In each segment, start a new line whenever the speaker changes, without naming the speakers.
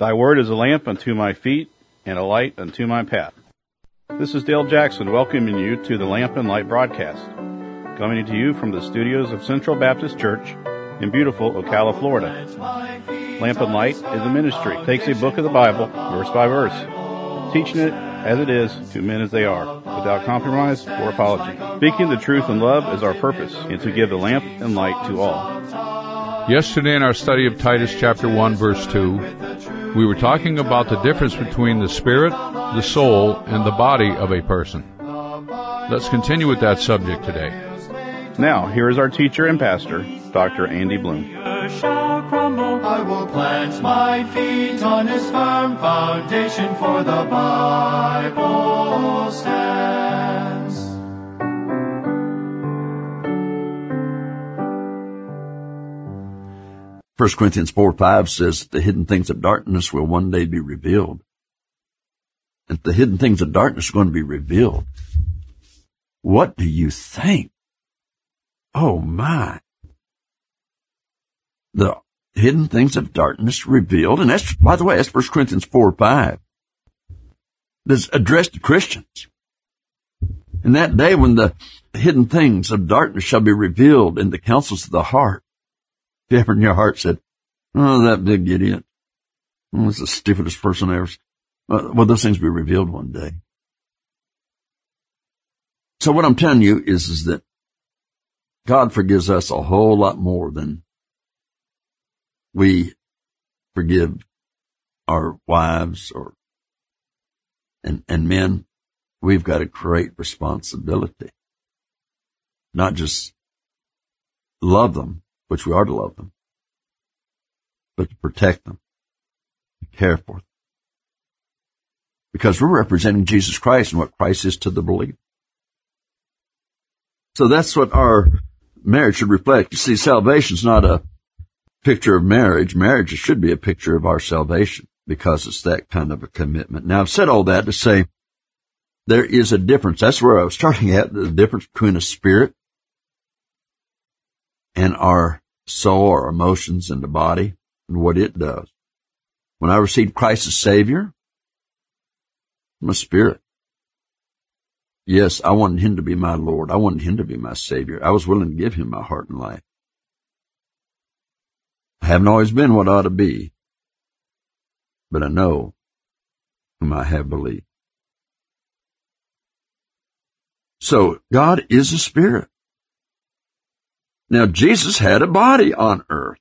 Thy word is a lamp unto my feet and a light unto my path. This is Dale Jackson welcoming you to the Lamp and Light broadcast, coming to you from the studios of Central Baptist Church in beautiful Ocala, Florida. Lamp and Light is a ministry. It takes a book of the Bible, verse by verse, teaching it as it is to men as they are, without compromise or apology. Speaking the truth in love is our purpose, and to give the lamp and light to all.
Yesterday in our study of Titus chapter 1, verse 2, we were talking about the difference between the spirit, the soul, and the body of a person. Let's continue with that subject today.
Now, here is our teacher and pastor, Dr. Andy Bloom.
I will plant my feet on his firm foundation, for the Bible stands.
First Corinthians 4:5 says the hidden things of darkness will one day be revealed. And the hidden things of darkness are going to be revealed. What do you think? Oh my. The hidden things of darkness revealed, and that's, by the way, that's 1 Corinthians 4:5. That's addressed to Christians. In that day when the hidden things of darkness shall be revealed in the counsels of the heart, if you ever in your heart said, oh, that big idiot, oh, that's the stupidest person ever. Well, those things will be revealed one day. So what I'm telling you is that God forgives us a whole lot more than we forgive our wives and men. We've got a great responsibility. Not just love them, which we are to love them, but to protect them, to care for them. Because we're representing Jesus Christ and what Christ is to the believer. So that's what our marriage should reflect. You see, salvation's not a picture of marriage. Marriage should be a picture of our salvation because it's that kind of a commitment. Now, I've said all that to say there is a difference. That's where I was starting at, the difference between a spirit and our soul, our emotions, and the body, and what it does. When I received Christ as Savior, I'm a spirit. Yes, I wanted Him to be my Lord. I wanted Him to be my Savior. I was willing to give Him my heart and life. I haven't always been what I ought to be, but I know whom I have believed. So, God is a spirit. Now, Jesus had a body on earth.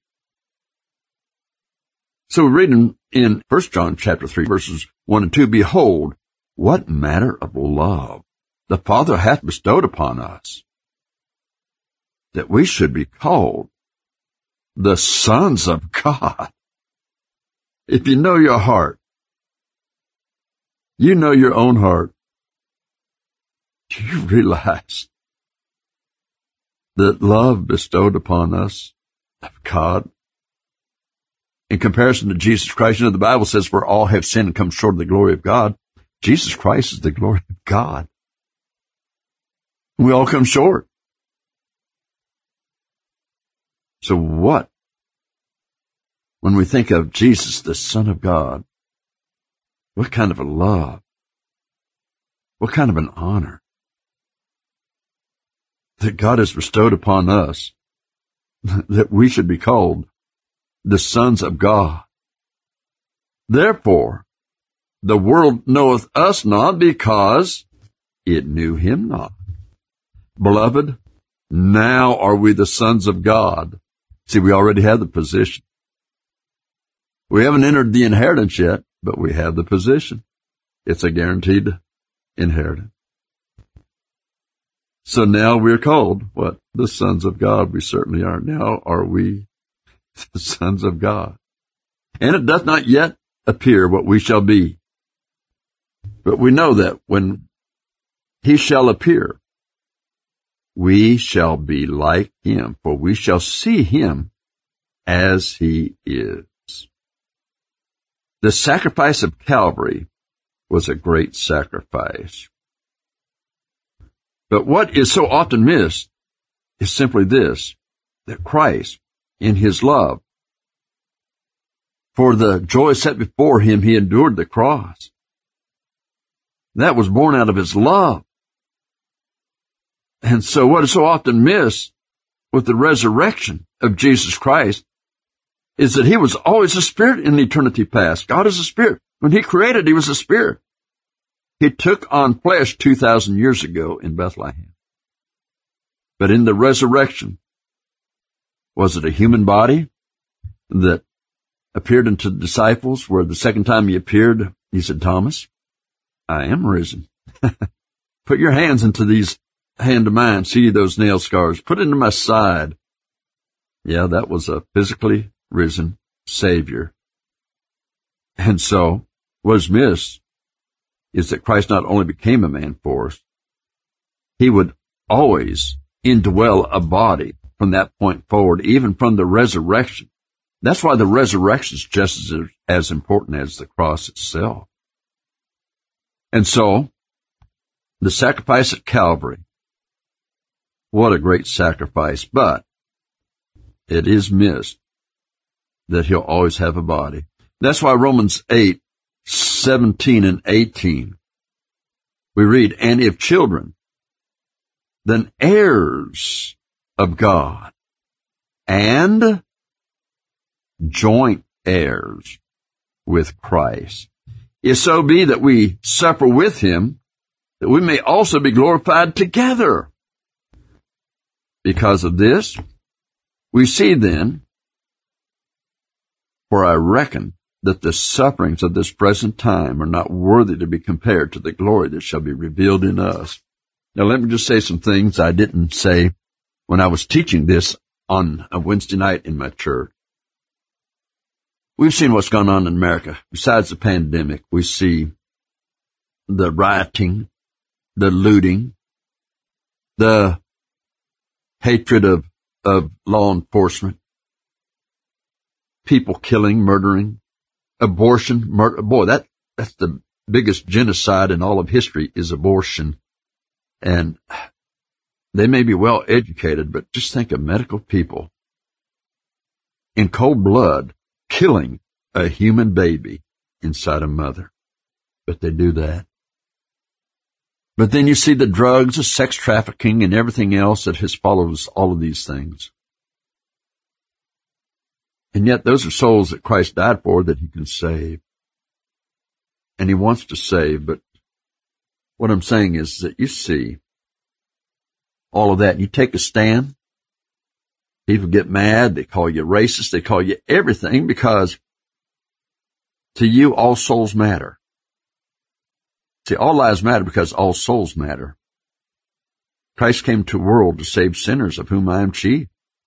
So we're reading in 1 John chapter 3, verses 1 and 2, Behold, what manner of love the Father hath bestowed upon us, that we should be called the sons of God. If you know your heart, you know your own heart, do you realize that love bestowed upon us of God, in comparison to Jesus Christ, you know, the Bible says, for all have sinned and come short of the glory of God. Jesus Christ is the glory of God. We all come short. So what? When we think of Jesus, the Son of God, what kind of a love? What kind of an honor that God has bestowed upon us, that we should be called the sons of God. Therefore, the world knoweth us not because it knew Him not. Beloved, now are we the sons of God. See, we already have the position. We haven't entered the inheritance yet, but we have the position. It's a guaranteed inheritance. So now we're called, what? The sons of God. We certainly are. Now are we the sons of God. And it doth not yet appear what we shall be. But we know that when He shall appear, we shall be like Him, for we shall see Him as He is. The sacrifice of Calvary was a great sacrifice. But what is so often missed is simply this, that Christ, in His love For the joy set before him, he endured the cross. That was born out of his love. And so what is so often missed with the resurrection of Jesus Christ is that he was always a spirit in eternity past. God is a spirit. When he created, he was a spirit. He took on flesh 2,000 years ago in Bethlehem. But in the resurrection, was it a human body that appeared unto the disciples, where the second time he appeared, he said, Thomas, I am risen. Put your hands into these hand of mine, see those nail scars, put it into my side. Yeah, that was a physically risen Savior. And so, what is missed is that Christ not only became a man for us, he would always indwell a body from that point forward, even from the resurrection. That's why the resurrection is just as important as the cross itself. And so, the sacrifice at Calvary, what a great sacrifice, but it is missed that he'll always have a body. That's why Romans 8:17 and 18, we read, and if children, then heirs of God, and joint heirs with Christ, if so be that we suffer with him, that we may also be glorified together. Because of this, we see then, for I reckon that the sufferings of this present time are not worthy to be compared to the glory that shall be revealed in us. Now let me just say some things I didn't say when I was teaching this on a Wednesday night in my church. We've seen what's gone on in America. Besides the pandemic, we see the rioting, the looting, the hatred of law enforcement, people killing, murdering, abortion, murder. Boy, that's the biggest genocide in all of history is abortion. And they may be well educated, but just think of medical people in cold blood killing a human baby inside a mother. But they do that. But then you see the drugs, the sex trafficking, and everything else that has followed all of these things. And yet those are souls that Christ died for that he can save. And he wants to save, but what I'm saying is that you see all of that, and you take a stand. People get mad, they call you racist, they call you everything, because to you all souls matter. See, all lives matter because all souls matter. Christ came to the world to save sinners, of whom I am chief.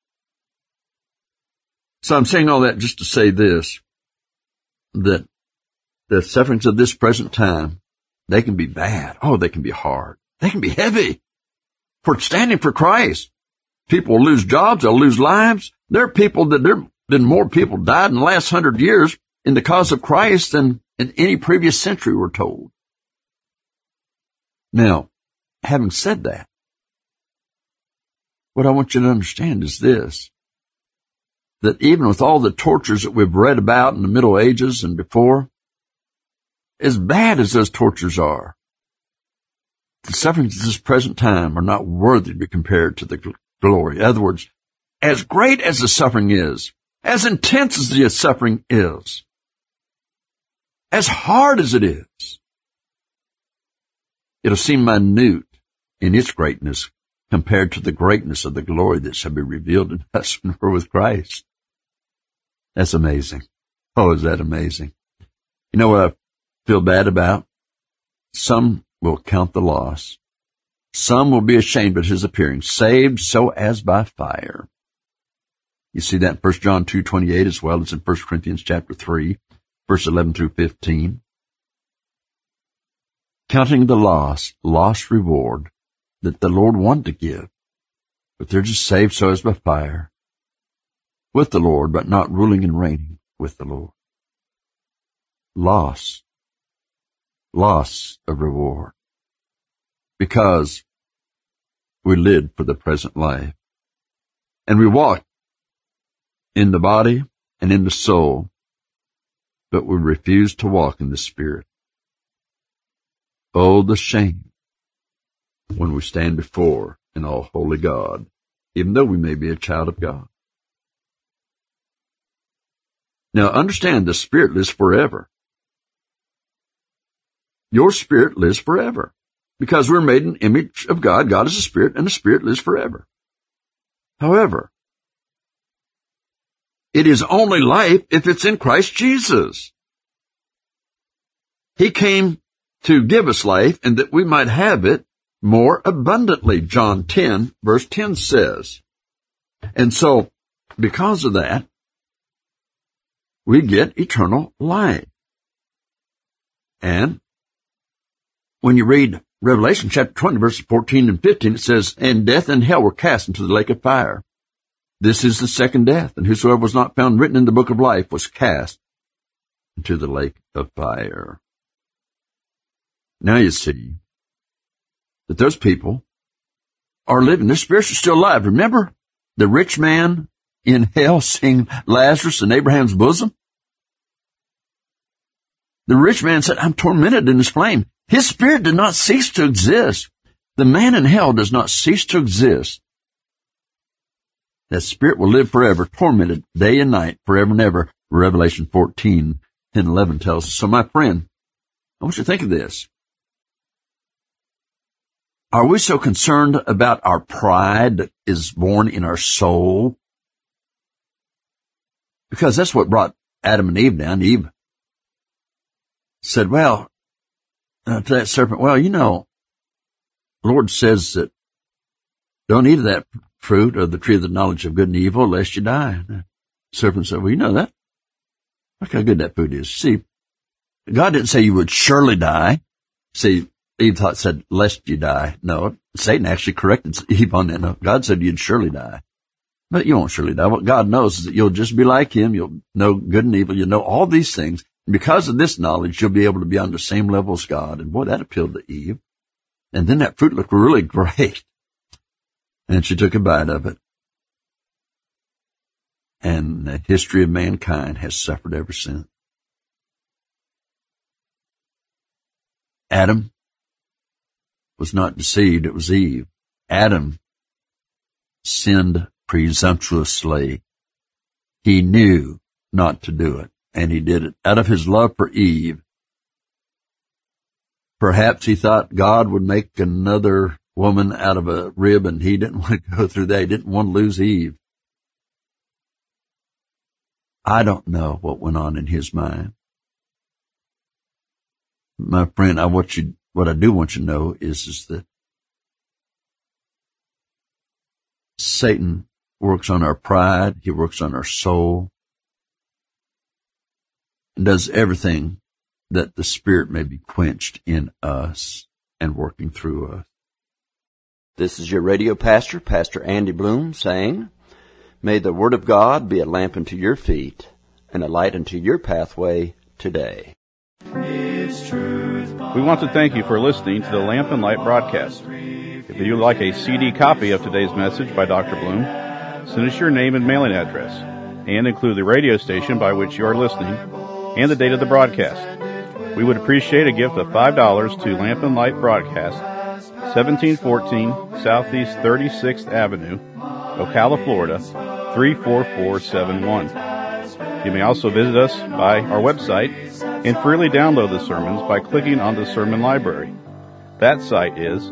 So I'm saying all that just to say this, that the sufferings of this present time, they can be bad. Oh, they can be hard. They can be heavy. For standing for Christ, people will lose jobs, they'll lose lives. There are people that there have been more people died in the last 100 years in the cause of Christ than in any previous century, we're told. Now, having said that, what I want you to understand is this, that even with all the tortures that we've read about in the Middle Ages and before, as bad as those tortures are, the sufferings of this present time are not worthy to be compared to the glory. In other words, as great as the suffering is, as intense as the suffering is, as hard as it is, it'll seem minute in its greatness compared to the greatness of the glory that shall be revealed in us when we're with Christ. That's amazing. Oh, is that amazing? You know what I feel bad about? Some will count the loss. Some will be ashamed at his appearing, saved so as by fire. You see that in 1 John 2:28 as well as in 1 Corinthians chapter 3, verse 11 through 15. Counting the lost reward that the Lord wanted to give, but they're just saved so as by fire, with the Lord, but not ruling and reigning with the Lord. Loss of reward, because we lived for the present life, and we walked in the body and in the soul but we refuse to walk in the Spirit. Oh, the shame when we stand before an all-holy God, even though we may be a child of God. Now, understand the Spirit lives forever. Your spirit lives forever because we're made in the image of God. God is a spirit, and the Spirit lives forever. However, it is only life if it's in Christ Jesus. He came to give us life and that we might have it more abundantly, John 10, verse 10 says. And so, because of that, we get eternal life. And when you read Revelation chapter 20, verses 14 and 15, it says, "And death and hell were cast into the lake of fire. This is the second death, and whosoever was not found written in the book of life was cast into the lake of fire." Now you see that those people are living. Their spirits are still alive. Remember the rich man in hell seeing Lazarus in Abraham's bosom? The rich man said, "I'm tormented in this flame." His spirit did not cease to exist. The man in hell does not cease to exist. That spirit will live forever, tormented day and night, forever and ever. Revelation 14, 10, 11 tells us. So my friend, I want you to think of this. Are we so concerned about our pride that is born in our soul? Because that's what brought Adam and Eve down. Eve said, to that serpent, the Lord says that don't eat of that fruit of the tree of the knowledge of good and evil, lest you die. The serpent said, you know that. Look how good that food is. See, God didn't say you would surely die. See, Eve said, lest you die. No, Satan actually corrected Eve on that. No, God said you'd surely die. But you won't surely die. What God knows is that you'll just be like him. You'll know good and evil. You'll know all these things. And because of this knowledge, you'll be able to be on the same level as God. And boy, that appealed to Eve. And then that fruit looked really great. And she took a bite of it. And the history of mankind has suffered ever since. Adam was not deceived. It was Eve. Adam sinned presumptuously. He knew not to do it, and he did it out of his love for Eve. Perhaps he thought God would make another woman out of a rib, and he didn't want to go through that. He didn't want to lose Eve. I don't know what went on in his mind. My friend, what I do want you to know is that Satan works on our pride. He works on our soul and does everything that the Spirit may be quenched in us and working through us.
This is your radio pastor, Pastor Andy Bloom, saying, may the Word of God be a lamp unto your feet and a light unto your pathway today.
We want to thank you for listening to the Lamp and Light broadcast. If you'd like a CD copy of today's message by Dr. Bloom, send us your name and mailing address, and include the radio station by which you are listening and the date of the broadcast. We would appreciate a gift of $5 to Lamp and Light Broadcast, 1714 Southeast 36th Avenue, Ocala, Florida, 34471. You may also visit us by our website and freely download the sermons by clicking on the sermon library. That site is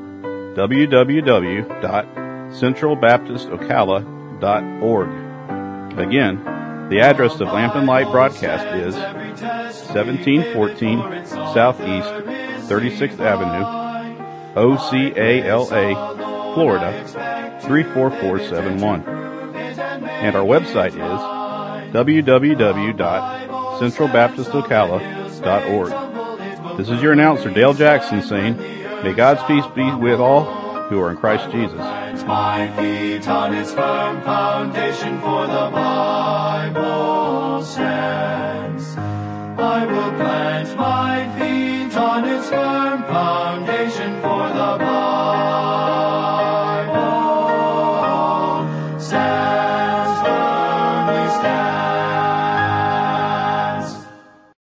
www.centralbaptistocala.org. Again, the address of Lamp and Light Broadcast is 1714 Southeast 36th Avenue, Ocala, Florida, 34471. And our website is www.centralbaptistocala.org. This is your announcer, Dale Jackson, saying, may God's peace be with all who are in Christ Jesus.
My feet on its firm foundation, for the Bible stands. I will plant my feet on its firm foundation, for the Bible